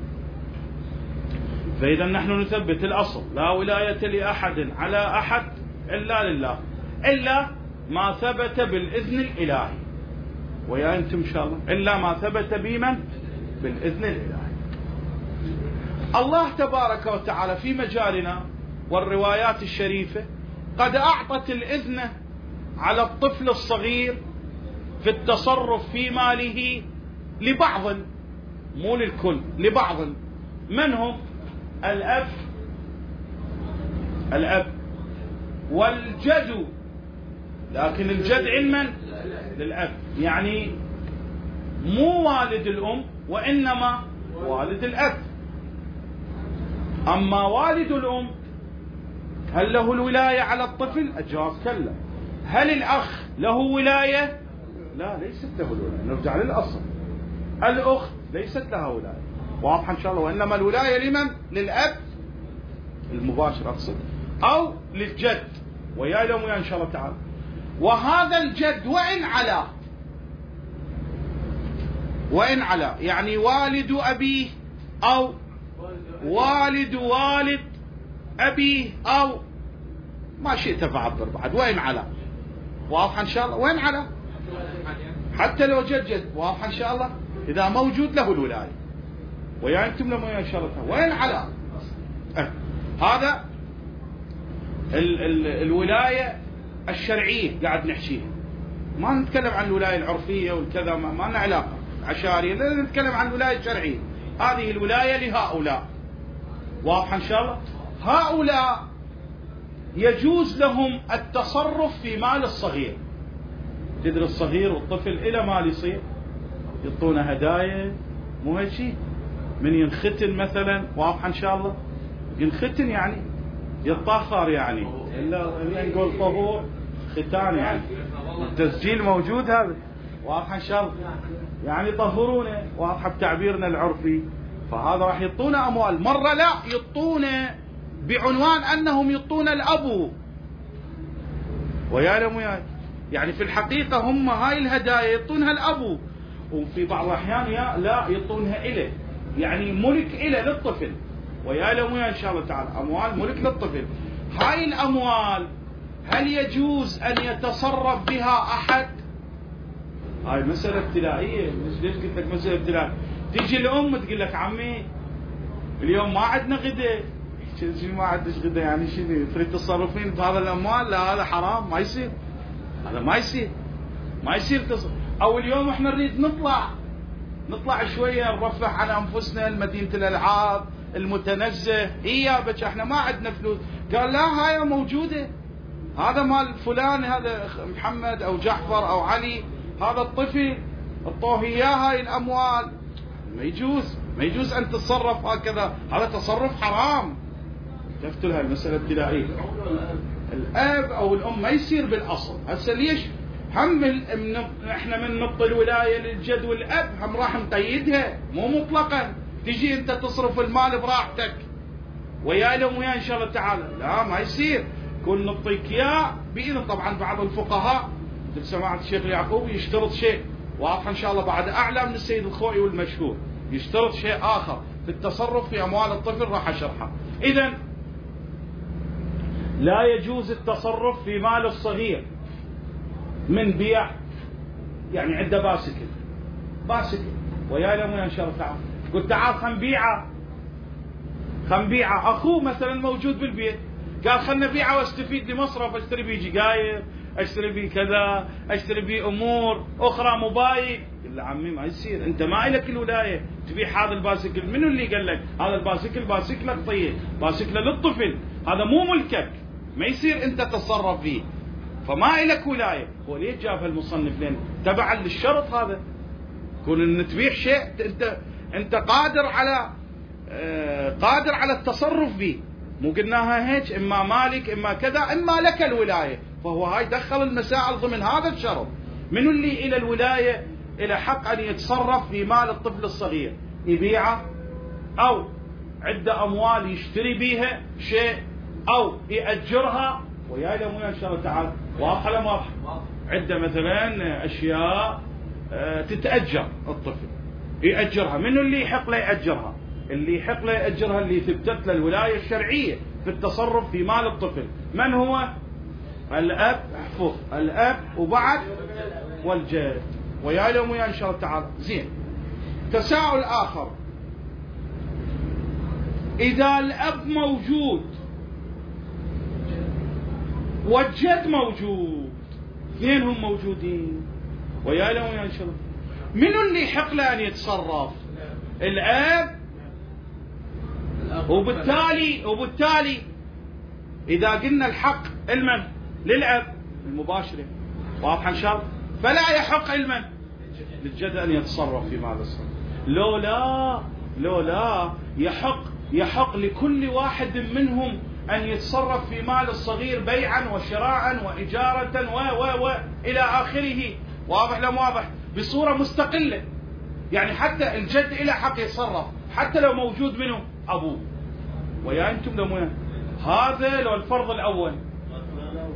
فإذا نحن نثبت الأصل لا ولاية لأحد على أحد إلا لله، إلا ما ثبت بالإذن الإلهي، ويا أنتم إن شاء الله، إلا ما ثبت بمن؟ بالإذن الإلهي. الله تبارك وتعالى في مجالنا والروايات الشريفة قد أعطت الإذن على الطفل الصغير في التصرف في ماله لبعض، مو للكل، لبعض. من هم؟ الأب الأب والجد، لكن الجد علما للأب، يعني مو والد الأم وإنما والد الأب. أما والد الأم هل له الولاية على الطفل؟ الجواب كلا. هل الأخ له ولاية؟ لا، ليست له الولاية، نرجع للأصل. الأخت ليست لها ولاية، واضح إن شاء الله، وإنما الولاية لمن؟ للأب المباشر أقصد، أو للجد، ويا لهم ويا إن شاء الله تعالى. وهذا الجد وإن علا وإن على، يعني والد أبيه أو والد والد أبيه أو ما شئت فعبر بعد. وإن على واضح إن شاء الله. وإن على حتى لو جد جد واضح إن شاء الله، إذا موجود له الولاية. ويا أنتم لما إن شاء الله. وإن على أه. هذا ال ال الولاية الشرعية قاعد نحكيها، ما نتكلم عن الولاية العرفية والكذا، ما, ما لنا علاقة عشارية، لا نتكلم عن الولاية الشرعية. هذه الولاية لهؤلاء واضح إن شاء الله. هؤلاء يجوز لهم التصرف في مال الصغير. تدري الصغير والطفل إلى مال يصير يعطونه هدايا، مو هيك شيء. من ينختن مثلا واضح إن شاء الله، ينختن يعني يطهر، يعني إلا إلا نقول طهور ختان، يعني التسجيل موجود هذا واضح إن شاء الله، يعني طهرونه واضح بتعبيرنا العرفي. فهذا راح يعطونه أموال. مرة لا يعطونه بعنوان أنهم يعطون الأبو ويعلم وياي، يعني في الحقيقة هم هاي الهدايا يعطونها الأبو، وفي بعض الأحيان لا يعطونها إله، يعني ملك إله للطفل ويعلم وياي إن شاء الله تعالى. أموال ملك للطفل. هاي الأموال هل يجوز أن يتصرف بها أحد؟ هاي مسألة ابتلائية. ليش قلت لك مسألة ابتلائية؟ تيجي الأم تقول لك عمي اليوم ما عندنا غدا. شنو ما عندش غدا يعني شنو؟ تريد تصرفين بهذا الأموال؟ لا هذا حرام، ما يصير، هذا ما يصير، ما يصير تصرف. أو اليوم احنا نريد نطلع نطلع شوية نرفه عن أنفسنا المدينة الألعاب المتنزه. إيه يا بك احنا ما عندنا فلوس. قال لا هاي موجودة، هذا مال فلان، هذا محمد أو جعفر أو علي، هذا الطفل اعطوه إياه هاي الأموال. ما يجوز، ما يجوز أن تتصرف هكذا، هذا تصرف حرام. شفتوا لها المسألة ابتدائية. الأب أو الأم ما يصير بالأصل. هسه ليش هم احنا من نبط الولاية للجد والأب هم راح نقيدها، مو مطلقا تجي أنت تصرف المال براحتك ويا لهم ويا إن شاء الله تعالى. لا ما يصير، كل نعطيك إياه بإذن. طبعا بعض الفقهاء مثل سماحة الشيخ اليعقوبي يشترط شيء واضح إن شاء الله بعد أعلى من السيد الخوئي والمشهور، يشترط شيء آخر في التصرف في أموال الطفل راح أشرحه. إذن لا يجوز التصرف في مال الصغير من بيع، يعني عنده باسكل باسكل ويا لهم إن شاء الله تعالى، قلت تعال خل نبيعه خل نبيعه. أخوه مثلا موجود بالبيت قال خلنا نبيعه واستفيد لمصرف، اشتري بيه جقاير، اشتري بيه كذا، اشتري بيه امور اخرى، موبايل. قال له عمي ما يصير، انت ما لك الولايه تبيع هذا الباسكل. منو اللي قال لك هذا الباسكل باسكلك؟ طيب باسكله للطفل، هذا مو ملكك، ما يصير انت تتصرف فيه، فما لك ولايه. هو ليش جابها المصنف؟ لين تبعا للشرط هذا، كون ان تبيع شيء انت انت قادر على آه قادر على التصرف به، مو قلناها هيك اما مالك اما كذا اما لك الولايه. فهو هاي دخل المسائل ضمن هذا الشرط. منو اللي الى الولايه الى حق ان يتصرف في مال الطفل الصغير؟ يبيعه او عنده اموال يشتري بيها شيء او ياجرها ويا لهم ان شاء الله تعالى. واضحه ولا واضحه؟ عنده مثلا اشياء تتاجر الطفل ياجرها. منو اللي يحق له ياجرها؟ اللي يحق له ياجرها اللي ثبتت له الولايه الشرعيه في التصرف في مال الطفل. من هو؟ الاب. احفظ الاب وبعد والجد ويا لهم ويا ان شاء الله تعالى. زين. تساؤل اخر، اذا الاب موجود والجد موجود، اثنينهم موجودين ويا لهم ويا ان شاء الله، منو اللي يحق له ان يتصرف؟ الاب. وبالتالي وبالتالي اذا قلنا الحق المن للاب المباشره واضحه ان شاء الله، فلا يحق المن للجد ان يتصرف في مال الصغير. لو لا لو لا يحق يحق لكل واحد منهم ان يتصرف في مال الصغير بيعا وشراعا واجاره و و و الى اخره. واضح لا واضح؟ بصوره مستقله، يعني حتى الجد له حق يتصرف حتى لو موجود منه ابوه. ويا انتم لو وين هذا لو الفرض الاول.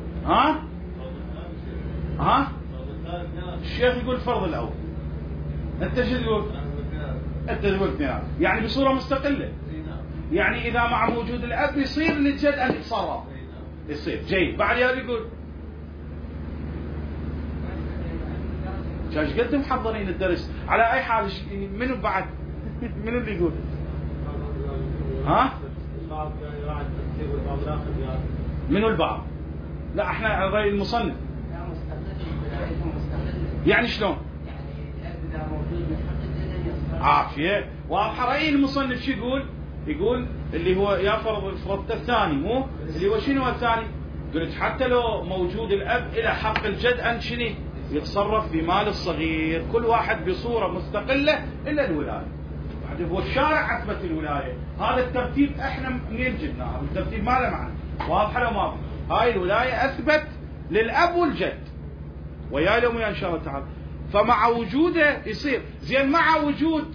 ها ها الشيخ يقول الفرض الاول انت شو تقول؟ انت تقول اثنين، يعني بصوره مستقله. يعني اذا مع وجود الاب يصير للجد ان يتصرف. يصير جيد. بعد يقول ايش قد محضرين الدرس؟ على اي حال منو بعد؟ منو اللي يقول؟ ها؟ منو البعض؟ لا احنا على راي المصنف. يعني شلون؟ عافيه واضحه. راي المصنف شو يقول؟ يقول اللي هو يا فرض فرضت الثاني، مو اللي هو شنو الثاني؟ قلت حتى لو موجود الاب الى حق الجد ان شنو؟ يتصرف في مال الصغير، كل واحد بصوره مستقله الا الولايه. بعد هو الشارع اثبت الولايه، هذا الترتيب احنا منين جبناه؟ الترتيب ما له معنى. واضحه لو ما هاي الولايه اثبت للاب والجد. ويا لهم ان شاء الله تعالى. فمع وجوده يصير زين. مع وجود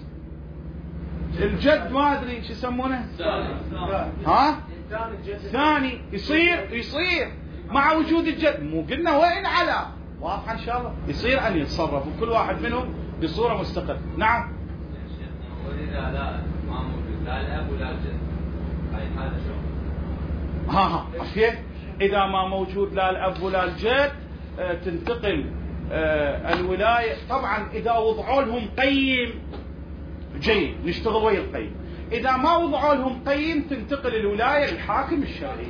الجد ما ادري شو يسمونه؟ ها؟ ثاني يصير يصير مع وجود الجد. مو قلنا وين على؟ واضحه ان شاء الله. يصير ان يتصرف وكل واحد منهم بصوره مستقله. نعم. واذا لا ما موجود لا الاب ولا الجد هاي هذا شو؟ ها ها عرفت؟ اذا ما موجود لا الاب ولا الجد آه تنتقل آه الولايه. طبعا اذا وضعوا لهم قيم جيد نشتغل ويا القيم. اذا ما وضعوا لهم قيم تنتقل الولايه للحاكم الشرعي.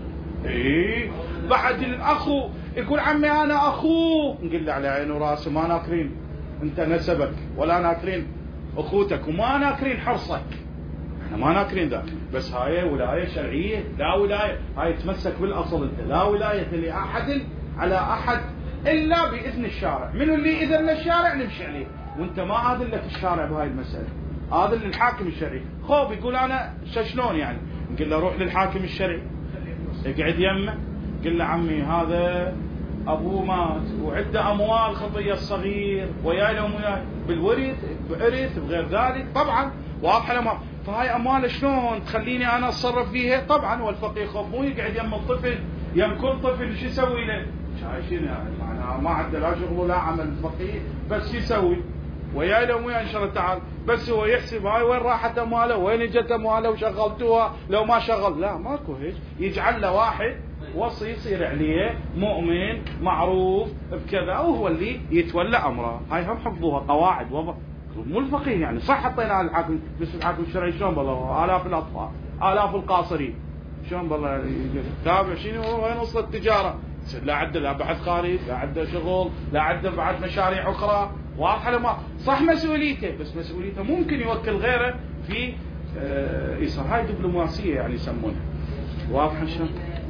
اي بعد الاخو يقول عمي انا اخوه، نقول له على عيني وراسه ما ناكرين انت نسبك ولا ناكرين اخوتك وما ناكرين حرصك، احنا ما ناكرين ذا، بس هاي ولايه شرعيه. لا ولايه هاي تمسك بالاصل انت، لا ولايه لاحد على احد الا باذن الشارع. منو اللي اذن الشارع نمشي عليه، وانت ما اذن لك الشارع بهاي المساله، اذن للحاكم الشرعي. خوف يقول انا شلون يعني؟ نقول له روح للحاكم الشرعي اقعد يمه، قل له عمي هذا ابوه مات وعنده اموال خطيه الصغير وياي لهم وياي بالورث بارث بغير ذلك طبعا واضحه لما. فهاي اموال شلون تخليني انا اتصرف فيها؟ طبعا والفقيه خوف مو يقعد يم الطفل، يم كل طفل شو يسوي له؟ شايفين يعني معناها ما عنده لا شغل ولا عمل فقيه، بس شو يسوي؟ وياي لهم وياي ان شاء الله تعالى، بس هو يحسب هاي وين راحت امواله، وين اجت امواله وشغلتوها لو ما شغل. لا ماكو هيك. يجعل له واحد وصي يصير عليه مؤمن معروف بكذا وهو اللي يتولى امره. هاي هم حفظوها قواعد وضع مو الفقيه يعني. صح حطينا على الحاكم بس الحاكم الشرعي شلون بالله الاف الاطفال الاف القاصرين شلون بالله تابع شنو وين وصلت التجاره؟ لا عنده لا بحث خارج، لا عنده شغل، لا عنده بعد مشاريع اخرى. واضحه لما صح مسؤوليته، بس مسؤوليته ممكن يوكل غيره في آه يصير. هاي دبلوماسيه يعني يسمونها. واضحه شلون؟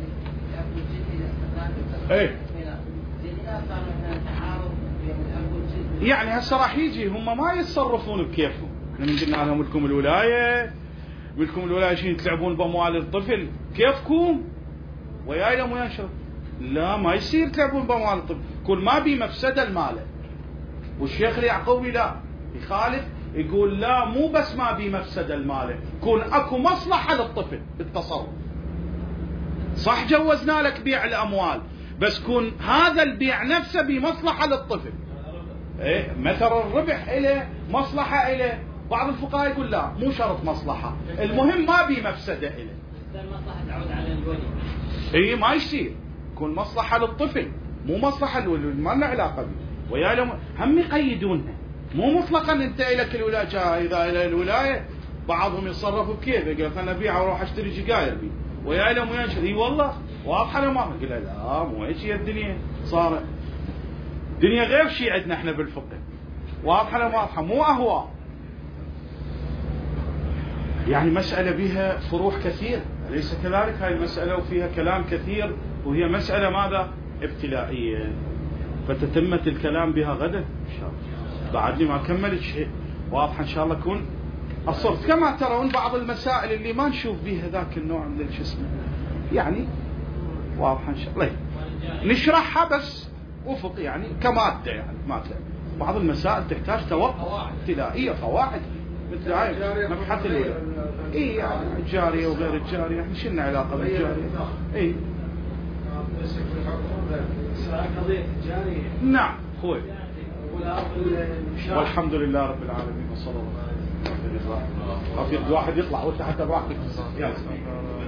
ايه يعني هسه راح يجي هم ما يتصرفون بكيفهم. احنا من قلنا لهم لكم الولايه، لكم الولايه شنو تلعبون باموال الطفل كيفكم وياي لهم وينشر. لا ما يصير تلعبون باموال الطفل، كل ما بي مفسده المال. والشيخ اليعقوبي لا يخالف يقول لا مو بس ما بي مفسده المال، كون اكو مصلحه للطفل بالتصرف. صح جوزنا لك بيع الاموال، بس كون هذا البيع نفسه بمصلحه للطفل. ايه مثل الربح له مصلحه له. بعض الفقهاء يقول لا مو شرط مصلحه، المهم ما بي مفسده له. المصلحه تعود على الولي. اي ما يصير كون مصلحه للطفل مو مصلحه للولي، ما لنا علاقه به. ويا لهم هم يقيدونها، مو مطلقا انت لك الولايه. اذا الى الولايه بعضهم يتصرفوا بكيف، يقول خلنا ابيع واروح اشتري سجاير بي ويا لهم وينشر. اي والله واضحه لما قلت لا مو هيك هي الدنيا صارت. الدنيا غير شيء عندنا احنا بالفقه. واضحه لما واضحه مو اهواء. يعني مساله بها فروع كثير أليس كذلك؟ هاي المساله وفيها كلام كثير، وهي مساله ماذا؟ ابتلائيه. فتتمة الكلام بها غدا ان شاء الله. بعدني ما كملت شيء. واضحه ان شاء الله كون الصرت. كما ترون بعض المسائل اللي ما نشوف بها ذاك النوع من الجسم يعني واضحه ان شاء الله نشرحها بس افق يعني كماده يعني ماده. بعض المسائل تحتاج توقف ابتدائيه قواعد مثل هاي مبحث الولاء. اي يعني الجاريه وغير الجاريه احنا شلنا علاقه بالجاريه. اي قضيه الجاريه. نعم خوي والحمد لله رب العالمين وصلى الله عليه وسلم. واحد يطلع وانت حتى براحتك.